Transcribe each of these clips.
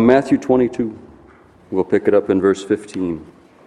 Matthew 22. We'll pick it up in verse 15.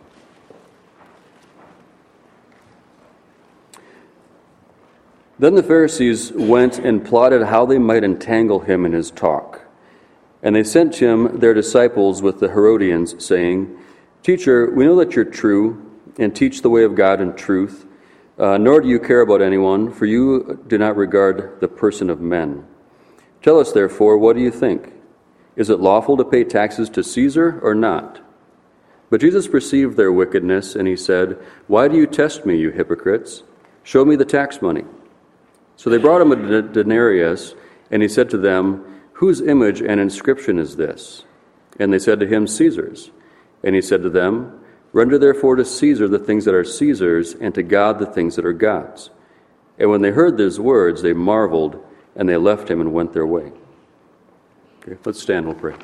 Then the Pharisees went and plotted how they might entangle him in his talk. And they sent him their disciples with the Herodians, saying, Teacher, we know that you're true, and teach the way of God in truth, nor do you care about anyone, for you do not regard the person of men. Tell us, therefore, what do you think? Is it lawful to pay taxes to Caesar or not? But Jesus perceived their wickedness, and he said, Why do you test me, you hypocrites? Show me the tax money. So they brought him a denarius, and he said to them, Whose image and inscription is this? And they said to him, Caesar's. And he said to them, Render therefore to Caesar the things that are Caesar's, and to God the things that are God's. And when they heard these words, they marveled, and they left him and went their way. Okay, let's stand, we'll pray.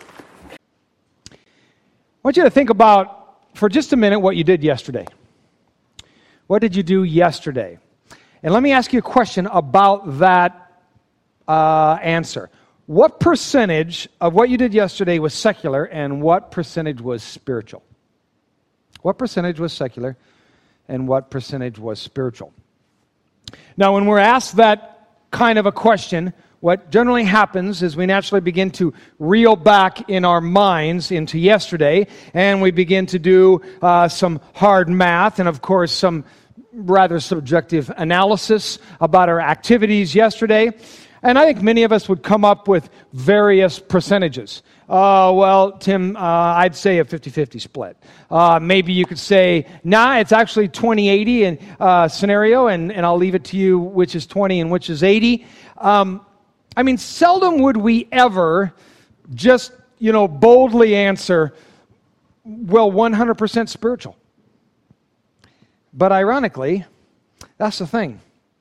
I want you to think about, for just a minute, what you did yesterday. What did you do yesterday? And let me ask you a question about that answer. What percentage of what you did yesterday was secular, and what percentage was spiritual? What percentage was secular, and what percentage was spiritual? Now, when we're asked that kind of a question, what generally happens is we naturally begin to reel back in our minds into yesterday, and we begin to do some hard math, and of course some rather subjective analysis about our activities yesterday. And I think many of us would come up with various percentages. Well, Tim, I'd say a 50-50 split. Maybe you could say, nah, it's actually 20-80 scenario, and I'll leave it to you which is 20 and which is 80. Seldom would we ever just, boldly answer, well, 100% spiritual. But ironically, that's the thing,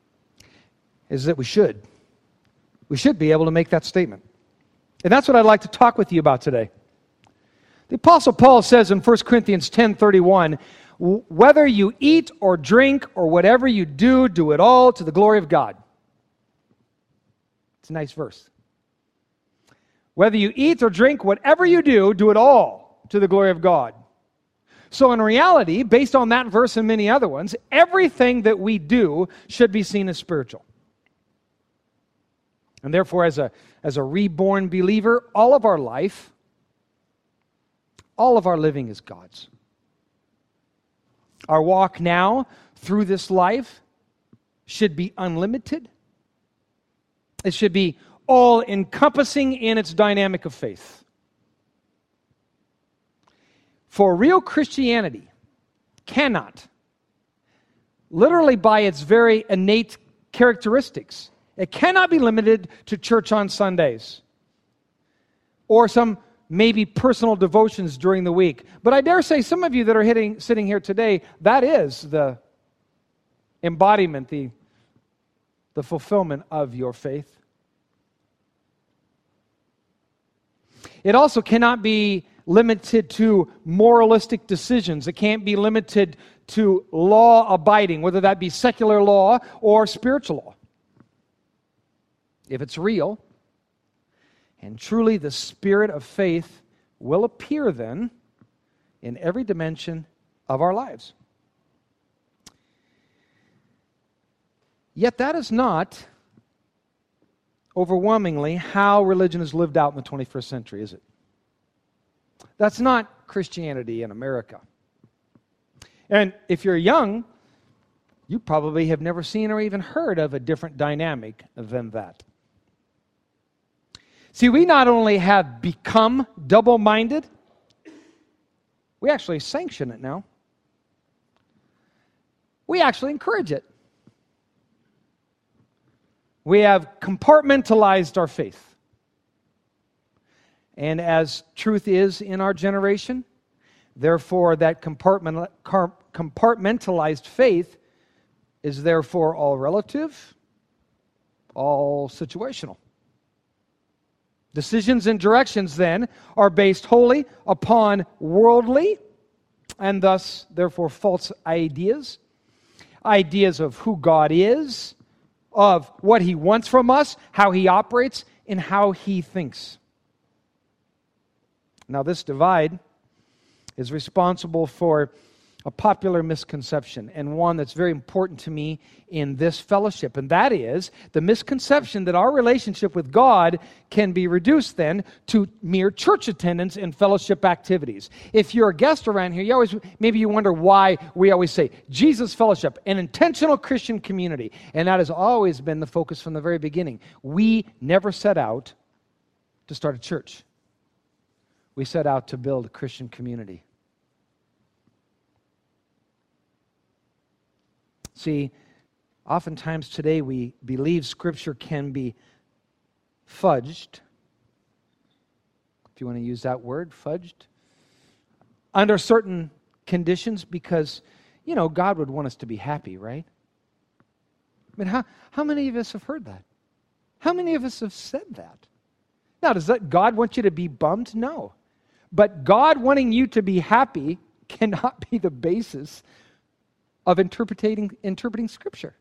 is that we should. We should be able to make that statement. And that's what I'd like to talk with you about today. The Apostle Paul says in 1 Corinthians 10:31, whether you eat or drink or whatever you do, do it all to the glory of God. It's a nice verse. Whether you eat or drink, whatever you do it all to the glory of God. So in reality, based on that verse and many other ones, everything that we do should be seen as spiritual. And therefore, as a reborn believer, all of our life, all of our living is God's. Our walk now through this life should be unlimited. It should be all-encompassing in its dynamic of faith. For real Christianity cannot, literally by its very innate characteristics, it cannot be limited to church on Sundays or some maybe personal devotions during the week. But I dare say some of you that are sitting here today, that is the embodiment, the fulfillment of your faith. It also cannot be limited to moralistic decisions. It can't be limited to law abiding, whether that be secular law or spiritual law. If it's real, and truly the spirit of faith will appear then in every dimension of our lives. Yet that is not overwhelmingly how religion is lived out in the 21st century, is it? That's not Christianity in America. And if you're young, you probably have never seen or even heard of a different dynamic than that. See, we not only have become double-minded, we actually sanction it now. We actually encourage it. We have compartmentalized our faith. And as truth is in our generation, therefore that compartmentalized faith is therefore all relative, all situational. Decisions and directions then are based wholly upon worldly and thus therefore false ideas. Ideas of who God is, of what He wants from us, how He operates, and how He thinks. Now, this divide is responsible for a popular misconception, and one that's very important to me in this fellowship, and that is the misconception that our relationship with God can be reduced then to mere church attendance and fellowship activities. If you're a guest around here, maybe you wonder why we always say Jesus Fellowship, an intentional Christian community, and that has always been the focus from the very beginning. We never set out to start a church. We set out to build a Christian community. See, oftentimes today we believe Scripture can be fudged, if you want to use that word, fudged, under certain conditions because, God would want us to be happy, right? I mean, how many of us have heard that? How many of us have said that? Now, does that God want you to be bummed? No. But God wanting you to be happy cannot be the basis of interpreting Scripture.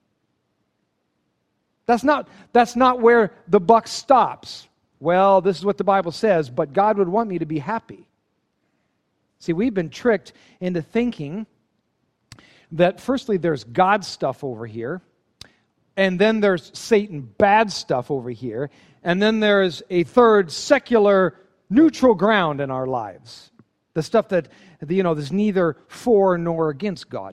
That's not where the buck stops. Well, this is what the Bible says, but God would want me to be happy. See, we've been tricked into thinking that firstly there's God stuff over here, and then there's Satan bad stuff over here, and then there's a third secular neutral ground in our lives. The stuff that, is neither for nor against God.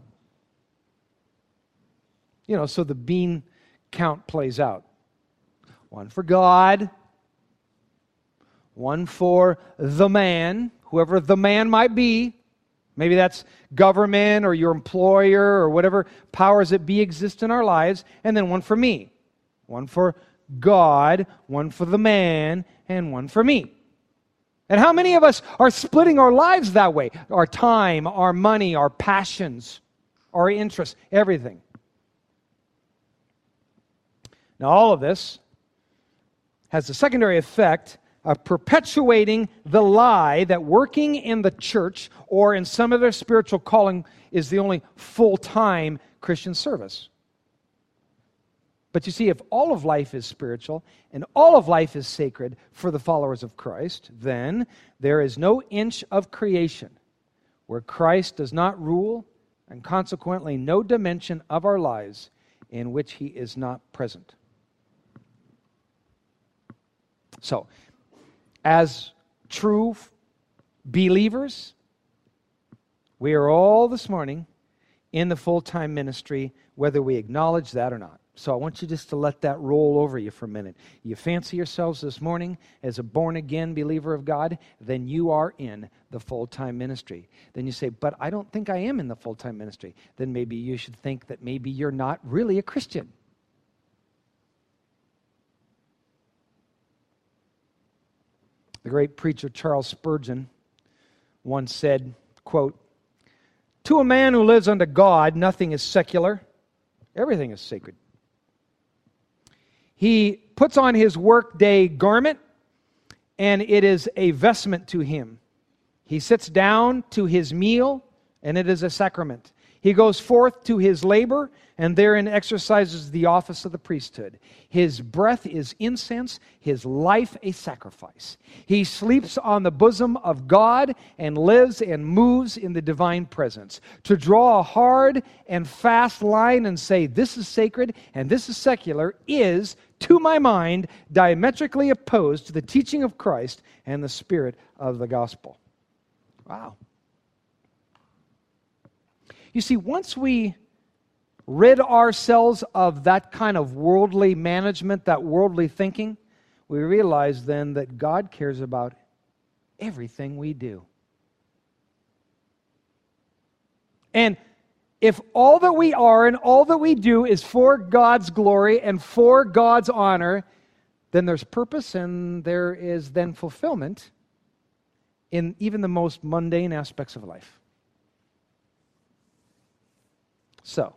So the bean count plays out. One for God, one for the man, whoever the man might be. Maybe that's government or your employer or whatever powers that be exist in our lives. And then one for me. One for God, one for the man, and one for me. And how many of us are splitting our lives that way? Our time, our money, our passions, our interests, everything. Now, all of this has the secondary effect of perpetuating the lie that working in the church or in some other spiritual calling is the only full-time Christian service. But you see, if all of life is spiritual and all of life is sacred for the followers of Christ, then there is no inch of creation where Christ does not rule, and consequently no dimension of our lives in which He is not present. So, as true believers, we are all this morning in the full-time ministry, whether we acknowledge that or not. So I want you just to let that roll over you for a minute. You fancy yourselves this morning as a born-again believer of God, then you are in the full-time ministry. Then you say, but I don't think I am in the full-time ministry. Then maybe you should think that maybe you're not really a Christian. The great preacher Charles Spurgeon once said, quote, "To a man who lives unto God, nothing is secular. Everything is sacred. He puts on his workday garment, and it is a vestment to him. He sits down to his meal, and it is a sacrament. He goes forth to his labor, and therein exercises the office of the priesthood. His breath is incense, his life a sacrifice. He sleeps on the bosom of God and lives and moves in the divine presence. To draw a hard and fast line and say, this is sacred and this is secular, is, to my mind, diametrically opposed to the teaching of Christ and the spirit of the gospel." Wow. You see, once we rid ourselves of that kind of worldly management, that worldly thinking, we realize then that God cares about everything we do. And if all that we are and all that we do is for God's glory and for God's honor, then there's purpose and there is then fulfillment in even the most mundane aspects of life. So,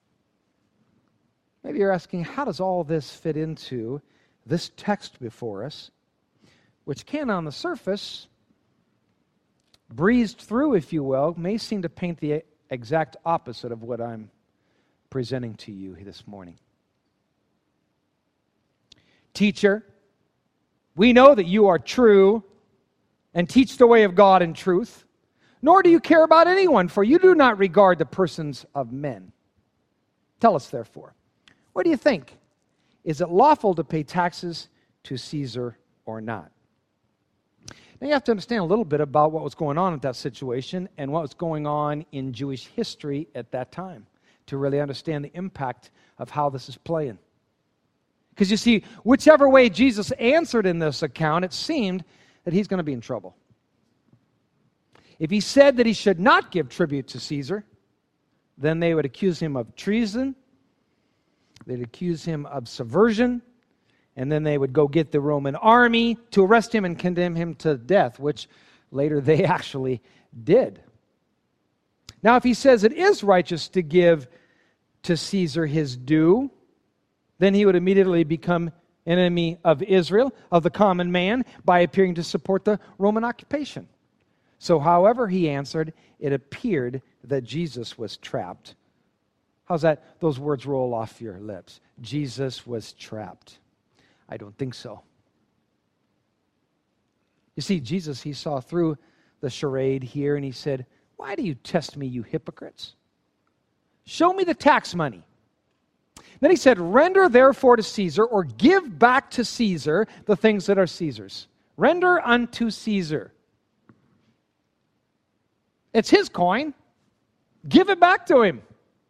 maybe you're asking, how does all this fit into this text before us, which can, on the surface, breezed through, if you will, may seem to paint the exact opposite of what I'm presenting to you this morning. Teacher, we know that you are true and teach the way of God in truth, nor do you care about anyone, for you do not regard the persons of men. Tell us, therefore, what do you think? Is it lawful to pay taxes to Caesar or not? Now you have to understand a little bit about what was going on at that situation and what was going on in Jewish history at that time to really understand the impact of how this is playing. Because you see, whichever way Jesus answered in this account, it seemed that he's going to be in trouble. If he said that he should not give tribute to Caesar, then they would accuse him of treason, they'd accuse him of subversion, and then they would go get the Roman army to arrest him and condemn him to death, which later they actually did. Now, if he says it is righteous to give to Caesar his due, then he would immediately become an enemy of Israel, of the common man, by appearing to support the Roman occupation. So however he answered, it appeared that Jesus was trapped. How's that? Those words roll off your lips. Jesus was trapped. I don't think so. You see, Jesus, he saw through the charade here and he said, "Why do you test me, you hypocrites? Show me the tax money." Then he said, "Render therefore to Caesar, or give back to Caesar the things that are Caesar's." Render unto Caesar. It's his coin. Give it back to him.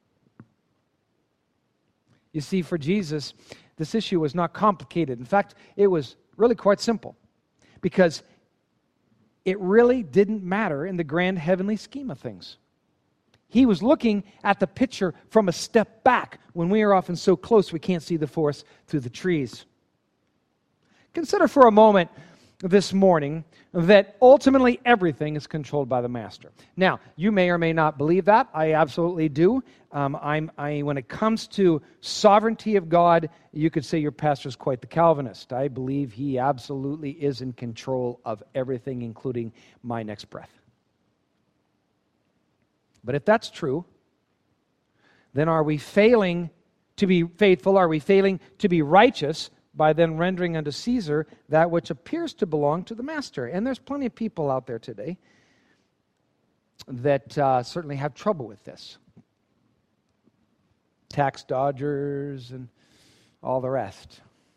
You see, for Jesus, this issue was not complicated. In fact, it was really quite simple, because it really didn't matter in the grand heavenly scheme of things. He was looking at the picture from a step back when we are often so close we can't see the forest through the trees. Consider for a moment this morning that ultimately everything is controlled by the master. Now, you may or may not believe that. I absolutely do. When it comes to sovereignty of God, you could say your pastor is quite the Calvinist. I believe he absolutely is in control of everything, including my next breath. But if that's true, then are we failing to be faithful? Are we failing to be righteous by then rendering unto Caesar that which appears to belong to the master? And there's plenty of people out there today that certainly have trouble with this. Tax dodgers and all the rest.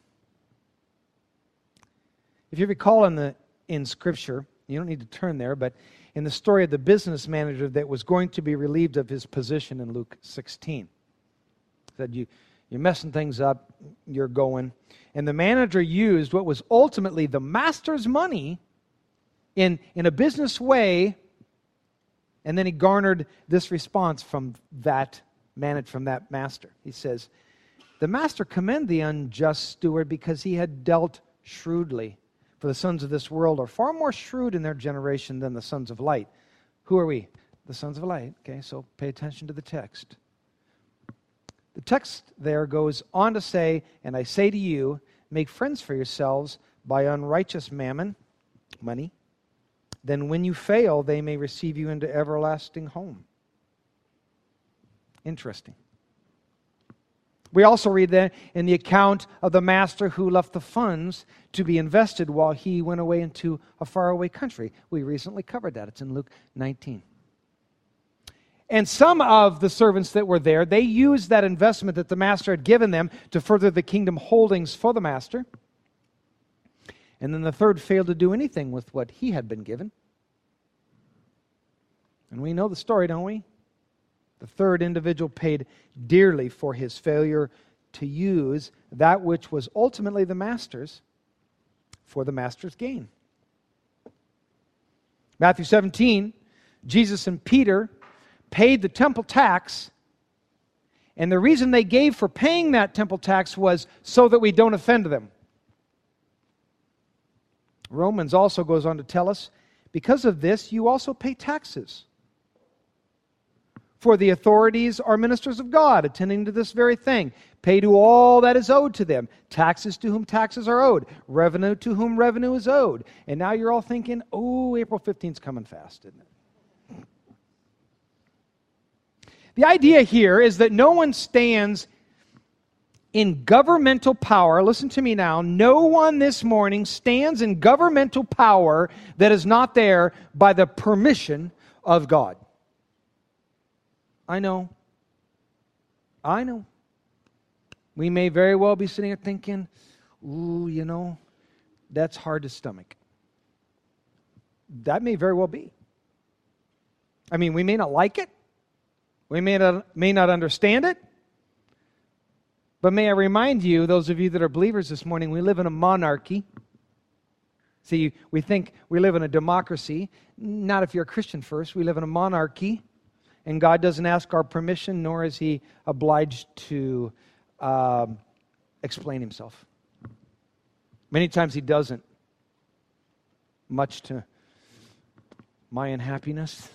If you recall in Scripture, you don't need to turn there, but in the story of the business manager that was going to be relieved of his position in Luke 16. Said, you're messing things up, you're going. And the manager used what was ultimately the master's money in a business way, and then he garnered this response from that master. He says, "The master commend the unjust steward because he had dealt shrewdly. For the sons of this world are far more shrewd in their generation than the sons of light." Who are we? The sons of light. Okay, so pay attention to the text. The text there goes on to say, "And I say to you, make friends for yourselves by unrighteous mammon," money. "Then when you fail, they may receive you into everlasting home." Interesting. We also read that in the account of the master who left the funds to be invested while he went away into a faraway country. We recently covered that. It's in Luke 19. And some of the servants that were there, they used that investment that the master had given them to further the kingdom holdings for the master. And then the third failed to do anything with what he had been given. And we know the story, don't we? The third individual paid dearly for his failure to use that which was ultimately the master's for the master's gain. Matthew 17, Jesus and Peter paid the temple tax, and the reason they gave for paying that temple tax was so that we don't offend them. Romans also goes on to tell us, because of this, you also pay taxes. For the authorities are ministers of God, attending to this very thing. Pay to all that is owed to them. Taxes to whom taxes are owed. Revenue to whom revenue is owed. And now you're all thinking, oh, April 15th is coming fast, isn't it? The idea here is that no one stands in governmental power, listen to me now, no one this morning stands in governmental power that is not there by the permission of God. I know. We may very well be sitting here thinking, ooh, that's hard to stomach. That may very well be. I mean, we may not like it. We may not understand it. But may I remind you, those of you that are believers this morning, we live in a monarchy. See, we think we live in a democracy. Not if you're a Christian first. We live in a monarchy. And God doesn't ask our permission, nor is He obliged to explain Himself. Many times He doesn't, much to my unhappiness.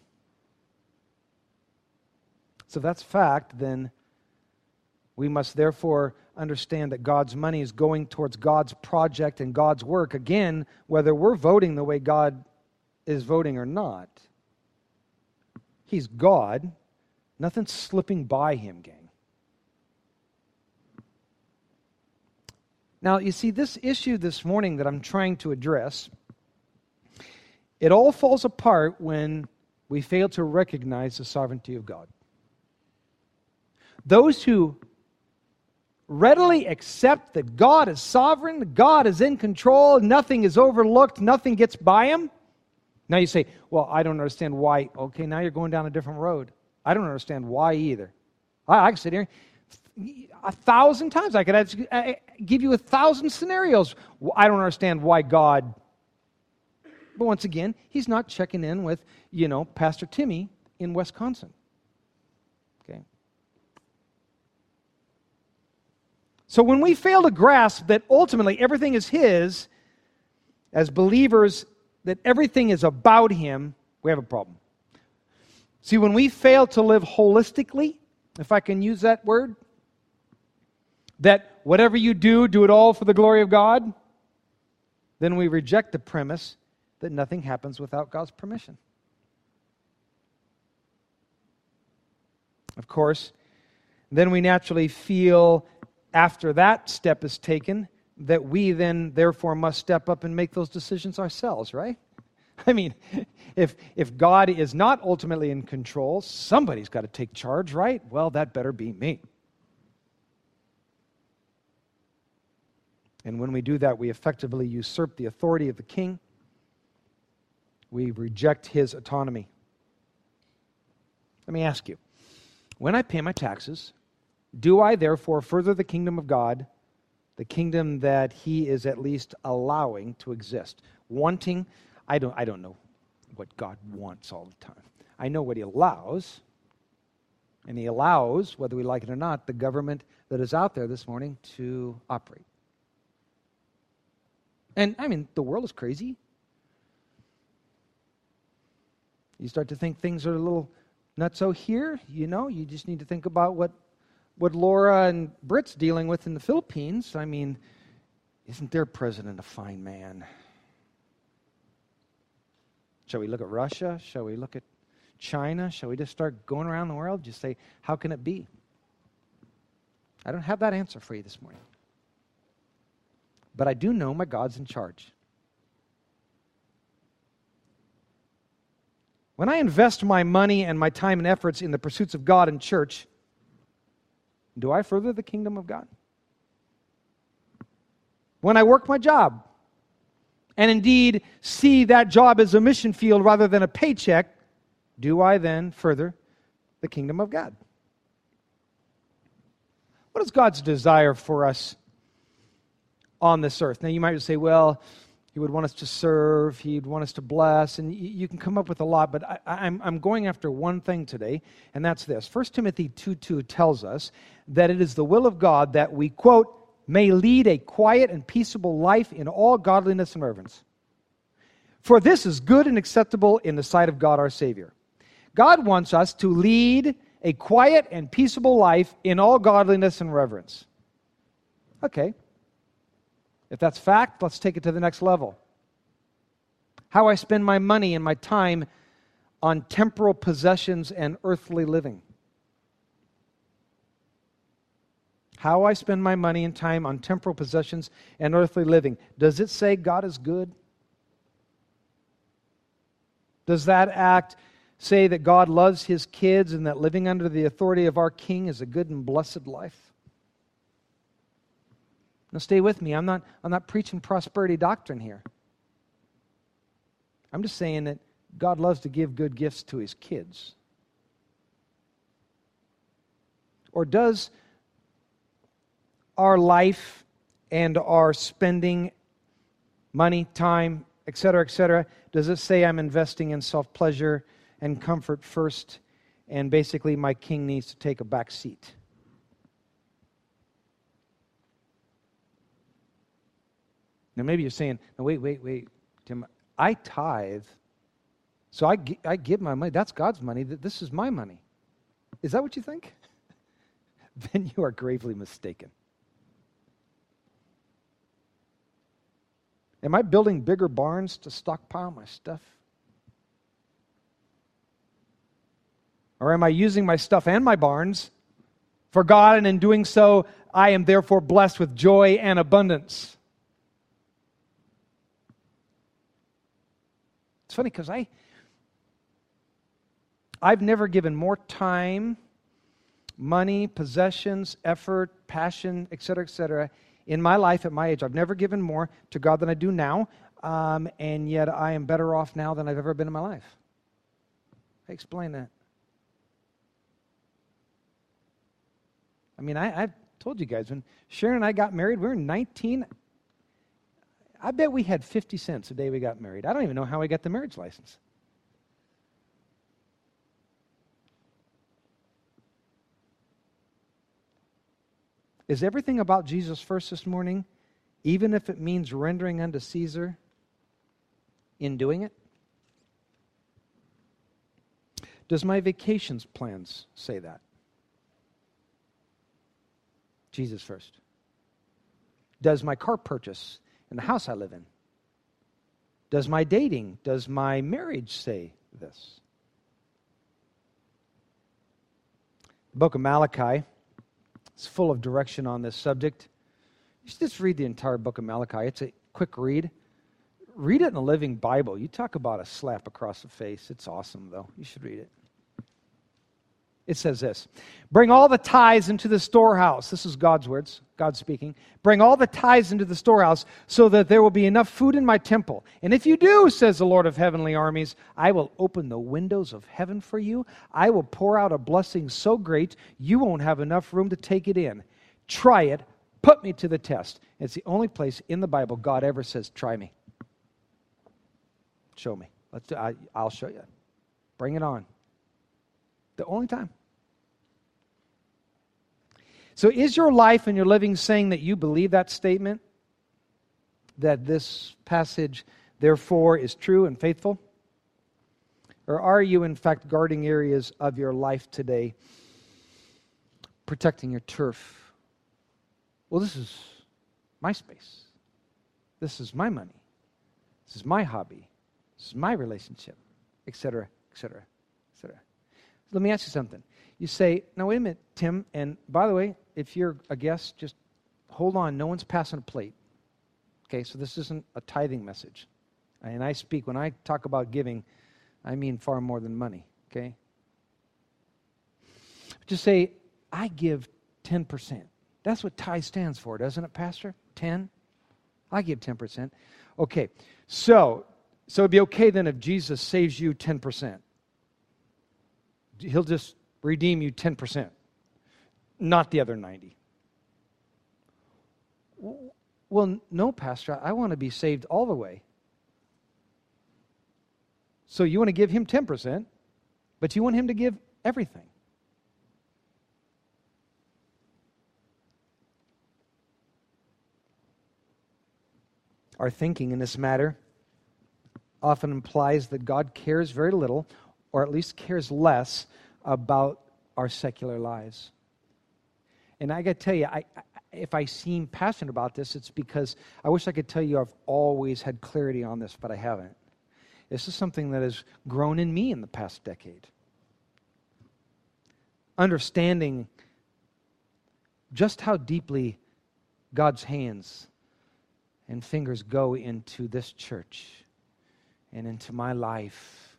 So if that's fact, then we must therefore understand that God's money is going towards God's project and God's work, again, whether we're voting the way God is voting or not. He's God. Nothing's slipping by Him, gang. Now, you see, this issue this morning that I'm trying to address, it all falls apart when we fail to recognize the sovereignty of God. Those who readily accept that God is sovereign, God is in control, nothing is overlooked, nothing gets by Him. Now you say, well, I don't understand why. Okay, now you're going down a different road. I don't understand why either. I can sit here 1,000 times. I could give you 1,000 scenarios. I don't understand why God. But once again, He's not checking in with, Pastor Timmy in Wisconsin. Okay. So when we fail to grasp that ultimately everything is His, as believers, that everything is about Him, we have a problem. See, when we fail to live holistically, if I can use that word, that whatever you do it all for the glory of God, then we reject the premise that nothing happens without God's permission. Of course, then we naturally feel, after that step is taken, that we then therefore must step up and make those decisions ourselves, right? I mean, if God is not ultimately in control, somebody's got to take charge, right? Well, that better be me. And when we do that, we effectively usurp the authority of the king. We reject his autonomy. Let me ask you, when I pay my taxes, do I therefore further the kingdom of God, the kingdom that He is at least allowing to exist? Wanting, I don't know what God wants all the time. I know what He allows, and He allows, whether we like it or not, the government that is out there this morning to operate. And I mean, the world is crazy. You start to think things are a little nutso here, you just need to think about what Laura and Britt's dealing with in the Philippines. I mean, isn't their president a fine man? Shall we look at Russia? Shall we look at China? Shall we just start going around the world? Just say, how can it be? I don't have that answer for you this morning. But I do know my God's in charge. When I invest my money and my time and efforts in the pursuits of God and church, do I further the kingdom of God? When I work my job, and indeed see that job as a mission field rather than a paycheck, do I then further the kingdom of God? What is God's desire for us on this earth? Now you might say, well, He would want us to serve, He'd want us to bless, and you can come up with a lot, but I'm going after one thing today, and that's this. 1 Timothy 2:2 tells us that it is the will of God that we, quote, may lead a quiet and peaceable life in all godliness and reverence. For this is good and acceptable in the sight of God our Savior. God wants us to lead a quiet and peaceable life in all godliness and reverence. Okay. If that's fact, let's take it to the next level. How I spend my money and my time on temporal possessions and earthly living. how I spend my money and time on temporal possessions and earthly living, does it say God is good? Does that act say that God loves His kids and that living under the authority of our King is a good and blessed life? Now stay with me. I'm not preaching prosperity doctrine here. I'm just saying that God loves to give good gifts to His kids. Or does our life and our spending money, time, etc., does it say I'm investing in self-pleasure and comfort first, and basically my King needs to take a back seat? Now maybe you're saying, no, wait, Tim, I tithe, so I give my money. That's God's money. This is my money. Is that what you think? Then you are gravely mistaken. Am I building bigger barns to stockpile my stuff? Or am I using my stuff and my barns for God, and in doing so, I am therefore blessed with joy and abundance? It's funny because I've never given more time, money, possessions, effort, passion, etc., in my life at my age. I've never given more to God than I do now, and yet I am better off now than I've ever been in my life. I explain that. I mean, I've told you guys, when Sharon and I got married, we were 19. I bet we had 50 cents the day we got married. I don't even know how we got the marriage license. Is everything about Jesus first this morning, even if it means rendering unto Caesar in doing it? Does my vacations plans say that? Jesus first. Does my car purchase and the house I live in? Does my dating, does my marriage say this? The book of Malachi is full of direction on this subject. You should just read the entire book of Malachi. It's a quick read. Read it in the Living Bible. You talk about a slap across the face. It's awesome, though. You should read it. It says this: bring all the tithes into the storehouse. This is God's words, God speaking. Bring all the tithes into the storehouse so that there will be enough food in my temple. And if you do, says the Lord of heavenly armies, I will open the windows of heaven for you. I will pour out a blessing so great you won't have enough room to take it in. Try it. Put me to the test. It's the only place in the Bible God ever says, try me. Show me. I'll show you. Bring it on. The only time. So is your life and your living saying that you believe that statement? That this passage, therefore, is true and faithful? Or are you, in fact, guarding areas of your life today, protecting your turf? Well, this is my space. This is my money. This is my hobby. This is my relationship, etc., etc., etc. Let me ask you something. You say, now wait a minute, Tim, and by the way, if you're a guest, just hold on. No one's passing a plate. Okay, so this isn't a tithing message. And when I talk about giving, I mean far more than money, okay? Just say, I give 10%. That's what tithe stands for, doesn't it, Pastor? 10? I give 10%. Okay, so it'd be okay then if Jesus saves you 10%. He'll just redeem you 10%, not the other 90. Well, no, Pastor, I want to be saved all the way. So you want to give him 10%, but you want him to give everything. Our thinking in this matter often implies that God cares very little, or at least cares less, about our secular lives. And I got to tell you, if I seem passionate about this, it's because I wish I could tell you I've always had clarity on this, but I haven't. This is something that has grown in me in the past decade. Understanding just how deeply God's hands and fingers go into this church and into my life.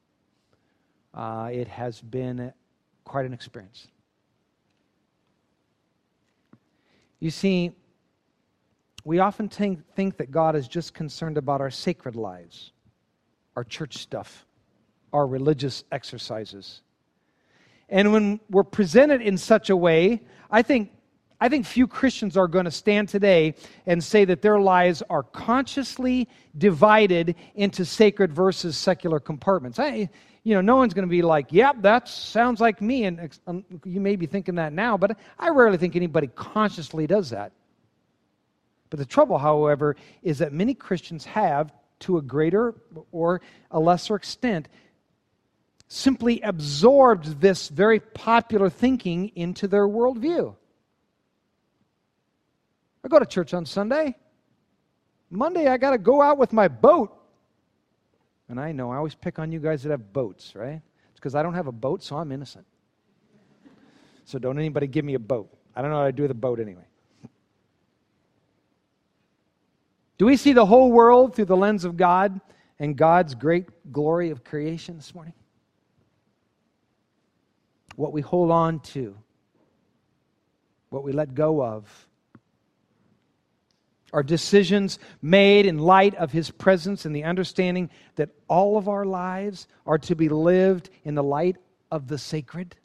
It has been quite an experience. You see, we often think that God is just concerned about our sacred lives, our church stuff, our religious exercises. And when we're presented in such a way, I think few Christians are going to stand today and say that their lives are consciously divided into sacred versus secular compartments. No one's going to be like, yep, that sounds like me. And you may be thinking that now, but I rarely think anybody consciously does that. But the trouble, however, is that many Christians have, to a greater or a lesser extent, simply absorbed this very popular thinking into their worldview. I go to church on Sunday. Monday, I got to go out with my boat. And I know, I always pick on you guys that have boats, right? It's because I don't have a boat, so I'm innocent. So don't anybody give me a boat. I don't know how to do with a boat anyway. Do we see the whole world through the lens of God and God's great glory of creation this morning? What we hold on to, what we let go of, are decisions made in light of His presence and the understanding that all of our lives are to be lived in the light of the sacred?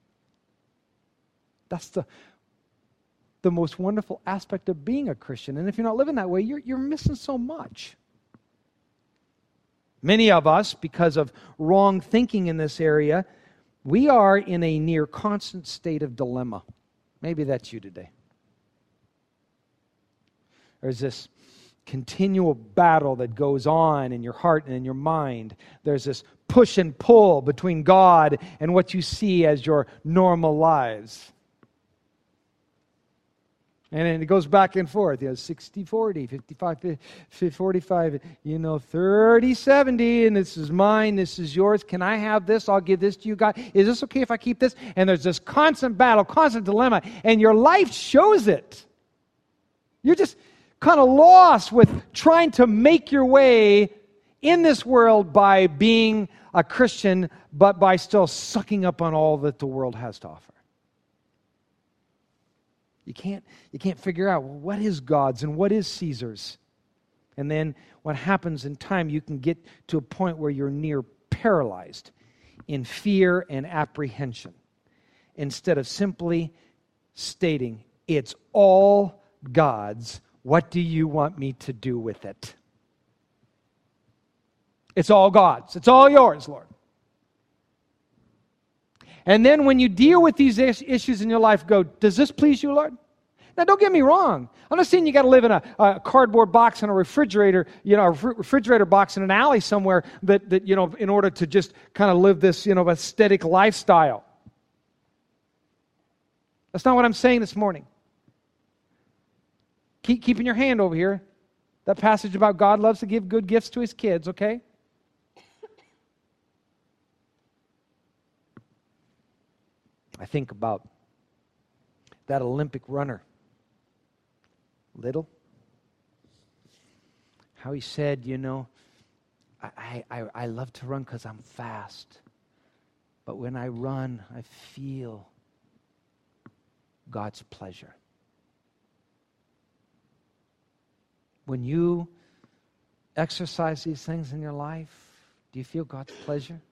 That's the most wonderful aspect of being a Christian. And if you're not living that way, you're missing so much. Many of us, because of wrong thinking in this area, we are in a near constant state of dilemma. Maybe that's you today. There's this continual battle that goes on in your heart and in your mind. There's this push and pull between God and what you see as your normal lives. And it goes back and forth, 60-40, 55-45, 30-70, and this is mine, this is yours. Can I have this? I'll give this to you, God. Is this okay if I keep this? And there's this constant battle, constant dilemma, and your life shows it. You're just kind of lost with trying to make your way in this world by being a Christian, but by still sucking up on all that the world has to offer. You can't figure out what is God's and what is Caesar's. And then what happens in time, you can get to a point where you're near paralyzed in fear and apprehension, instead of simply stating, it's all God's. What do you want me to do with it? It's all God's. It's all yours, Lord. And then when you deal with these issues in your life, go, does this please you, Lord? Now, don't get me wrong. I'm not saying you got to live in a cardboard box in a refrigerator, a refrigerator box in an alley somewhere that in order to just kind of live this, aesthetic lifestyle. That's not what I'm saying this morning. Keep keeping your hand over here. That passage about God loves to give good gifts to His kids, okay? I think about that Olympic runner, Little. How he said, I love to run because I'm fast. But when I run, I feel God's pleasure. When you exercise these things in your life, do you feel God's pleasure?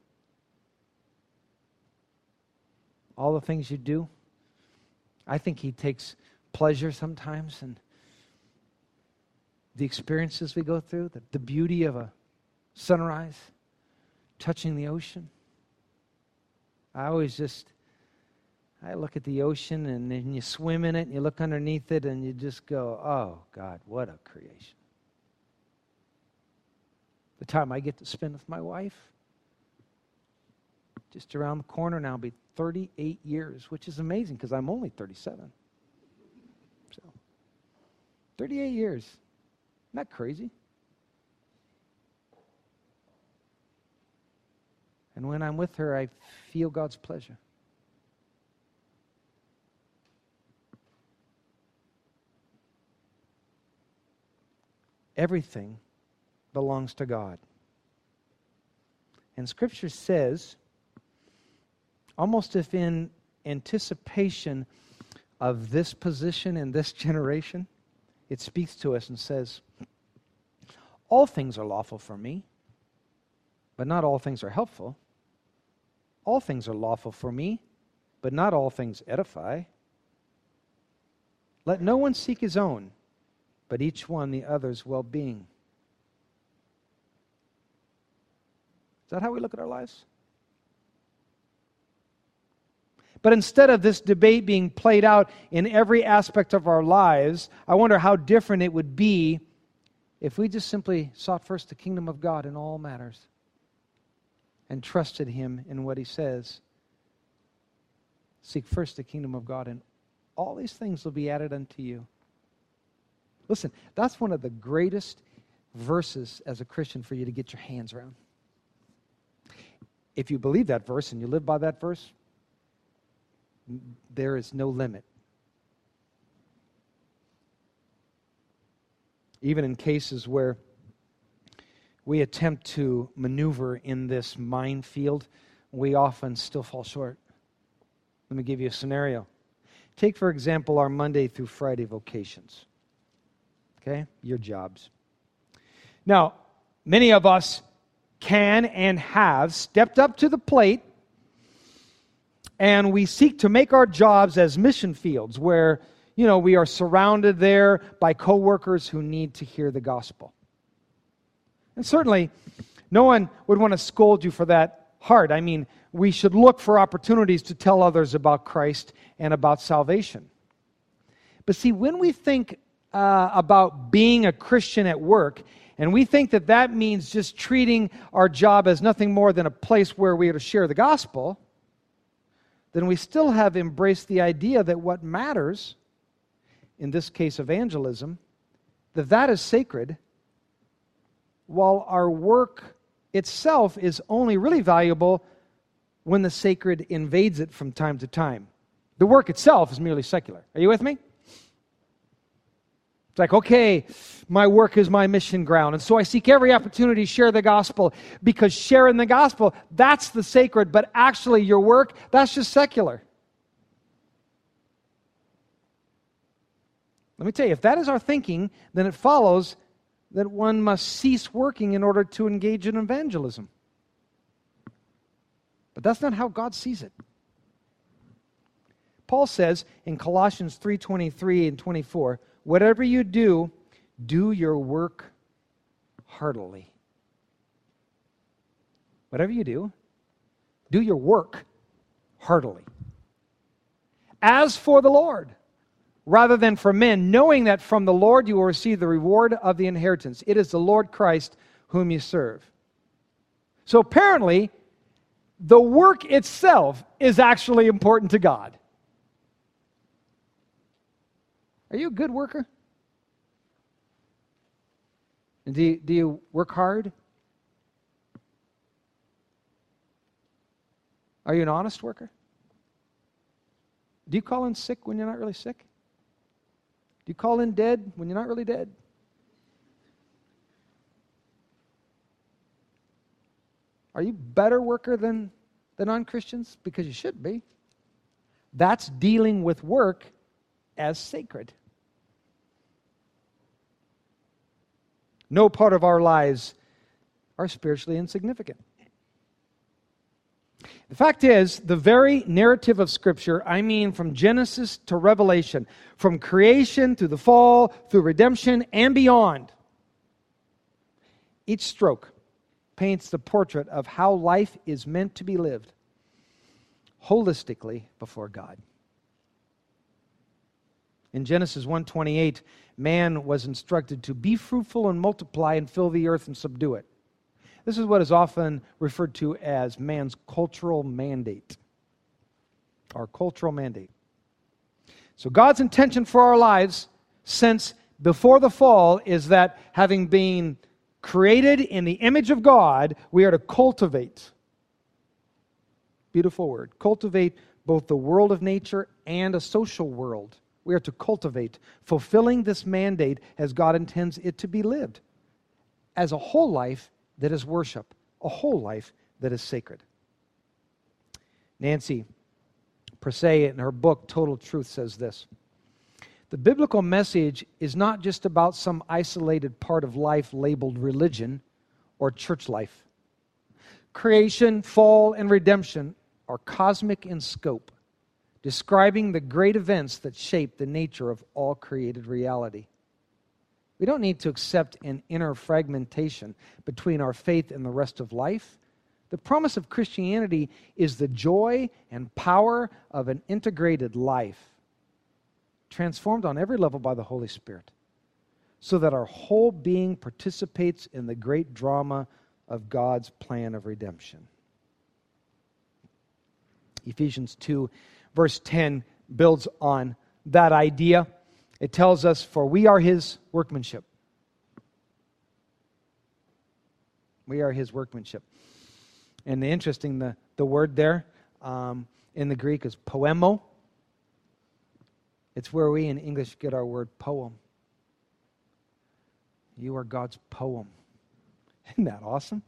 All the things you do, I think He takes pleasure sometimes in the experiences we go through, the beauty of a sunrise, touching the ocean. I look at the ocean and then you swim in it and you look underneath it and you just go, oh God, what a creation. The time I get to spend with my wife, just around the corner now, will be 38 years, which is amazing because I'm only 37. So, 38 years. Isn't that crazy? And when I'm with her, I feel God's pleasure. Everything belongs to God. And Scripture says, almost if in anticipation of this position in this generation, it speaks to us and says, all things are lawful for me, but not all things are helpful. All things are lawful for me, but not all things edify. Let no one seek his own, but each one the other's well-being. Is that how we look at our lives? But instead of this debate being played out in every aspect of our lives, I wonder how different it would be if we just simply sought first the kingdom of God in all matters and trusted Him in what He says. Seek first the kingdom of God, and all these things will be added unto you. Listen, that's one of the greatest verses as a Christian for you to get your hands around. If you believe that verse and you live by that verse, there is no limit. Even in cases where we attempt to maneuver in this minefield, we often still fall short. Let me give you a scenario. Take, for example, our Monday through Friday vocations. Okay? Your jobs. Now, many of us can and have stepped up to the plate, and we seek to make our jobs as mission fields where, we are surrounded there by coworkers who need to hear the gospel. And certainly, no one would want to scold you for that heart. I mean, we should look for opportunities to tell others about Christ and about salvation. But see, when we think about being a Christian at work, and we think that that means just treating our job as nothing more than a place where we are to share the gospel, then we still have embraced the idea that what matters, in this case evangelism, that is sacred, while our work itself is only really valuable when the sacred invades it from time to time. The work itself is merely secular. Are you with me? It's like, okay, my work is my mission ground, and so I seek every opportunity to share the gospel, because sharing the gospel, that's the sacred, but actually your work, that's just secular. Let me tell you, if that is our thinking, then it follows that one must cease working in order to engage in evangelism. But that's not how God sees it. Paul says in Colossians 3:23 and 24, whatever you do, do your work heartily. Whatever you do your work heartily. As for the Lord, rather than for men, knowing that from the Lord you will receive the reward of the inheritance. It is the Lord Christ whom you serve. So apparently, the work itself is actually important to God. Are you a good worker? And do you work hard? Are you an honest worker? Do you call in sick when you're not really sick? Do you call in dead when you're not really dead? Are you a better worker than the non-Christians? Because you should be. That's dealing with work as sacred. No part of our lives are spiritually insignificant. The fact is, the very narrative of Scripture, I mean from Genesis to Revelation, from creation to the fall, through redemption and beyond, each stroke paints the portrait of how life is meant to be lived holistically before God. In Genesis 1:28, man was instructed to be fruitful and multiply and fill the earth and subdue it. This is what is often referred to as man's cultural mandate. Our cultural mandate. So God's intention for our lives since before the fall is that having been created in the image of God, we are to cultivate. Beautiful word. Cultivate both the world of nature and a social world. We are to cultivate, fulfilling this mandate as God intends it to be lived. as a whole life that is worship, a whole life that is sacred. Nancy Persay, in her book, Total Truth, says this: the biblical message is not just about some isolated part of life labeled religion or church life. Creation, fall, and redemption are cosmic in scope, describing the great events that shape the nature of all created reality. We don't need to accept an inner fragmentation between our faith and the rest of life. The promise of Christianity is the joy and power of an integrated life, transformed on every level by the Holy Spirit, so that our whole being participates in the great drama of God's plan of redemption. Ephesians 2, verse 10 builds on that idea. It tells us, for we are His workmanship. We are His workmanship. And the word there in the Greek is poemo. It's where we in English get our word poem. You are God's poem. Isn't that awesome?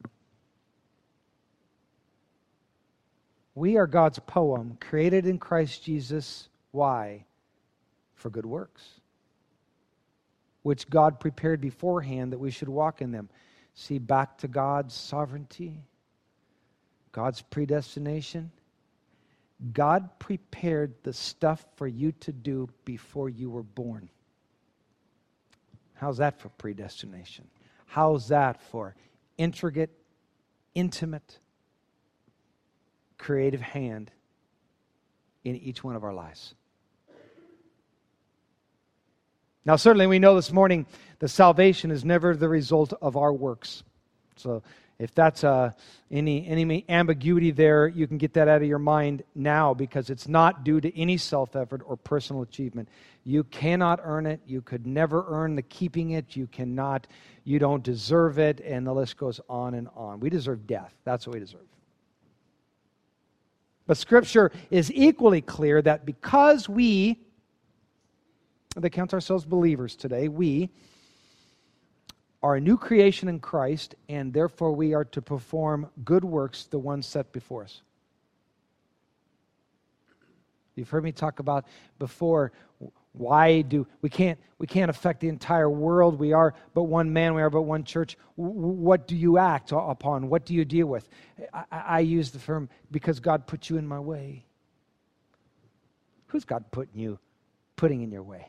We are God's poem, created in Christ Jesus. Why? For good works, which God prepared beforehand that we should walk in them. See, back to God's sovereignty, God's predestination. God prepared the stuff for you to do before you were born. How's that for predestination? How's that for intricate, intimate, creative hand in each one of our lives? Now, certainly we know this morning that salvation is never the result of our works. So if that's any ambiguity there, you can get that out of your mind now, because it's not due to any self-effort or personal achievement. You cannot earn it. You could never earn the keeping it. You don't deserve it, and the list goes on and on. We deserve death. That's what we deserve. But Scripture is equally clear that because we, that count ourselves believers today, we are a new creation in Christ, and therefore we are to perform good works, the ones set before us. You've heard me talk about before, why do we can't affect the entire world. We are but one man, we are but one church. What do you act upon? What do you deal with? I use the term, because God put you in my way. Who's God putting in your way?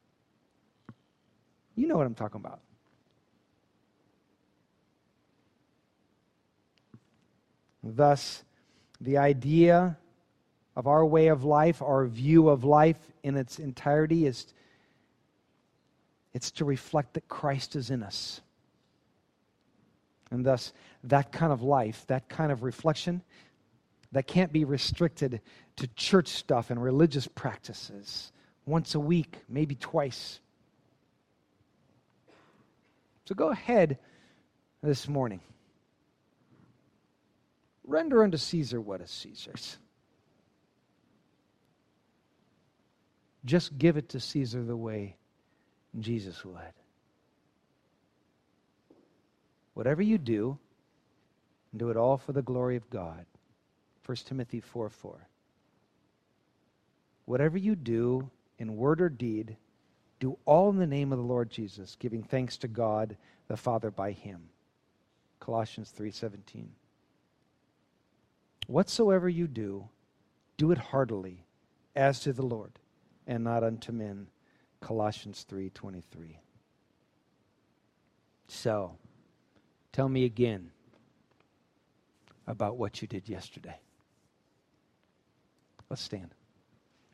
You know what I'm talking about. Thus, the idea of our way of life, our view of life in its entirety it's to reflect that Christ is in us. And thus, that kind of life, that kind of reflection, that can't be restricted to church stuff and religious practices. Once a week, maybe twice. So go ahead this morning. Render unto Caesar what is Caesar's. Just give it to Caesar the way Jesus would. Whatever you do it all for the glory of God. 1 Timothy 4:4. Whatever you do in word or deed, do all in the name of the Lord Jesus, giving thanks to God the Father by Him. Colossians 3:17. Whatsoever you do it heartily, as to the Lord, and not unto men. Colossians 3:23. So, tell me again about what you did yesterday. Let's stand.